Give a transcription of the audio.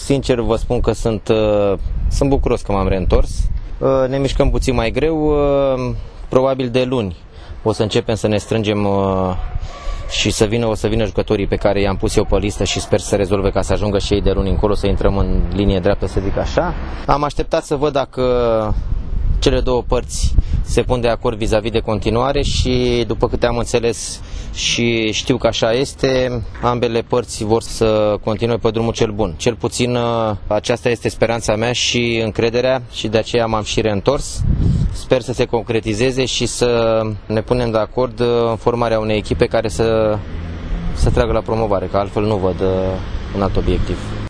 Sincer vă spun că sunt bucuros că m-am reîntors. Ne mișcăm puțin mai greu, probabil de luni o să începem să ne strângem și o să vină jucătorii pe care i-am pus eu pe listă și sper să rezolve ca să ajungă și ei de luni încolo, să intrăm în linie dreaptă, să zic așa. Am așteptat să văd dacă cele două părți se pun de acord vis-a-vis de continuare și, după câte am înțeles și știu că așa este, ambele părți vor să continue pe drumul cel bun. Cel puțin aceasta este speranța mea și încrederea și de aceea m-am și reîntors. Sper să se concretizeze și să ne punem de acord în formarea unei echipe care să tragă la promovare, că altfel nu văd un alt obiectiv.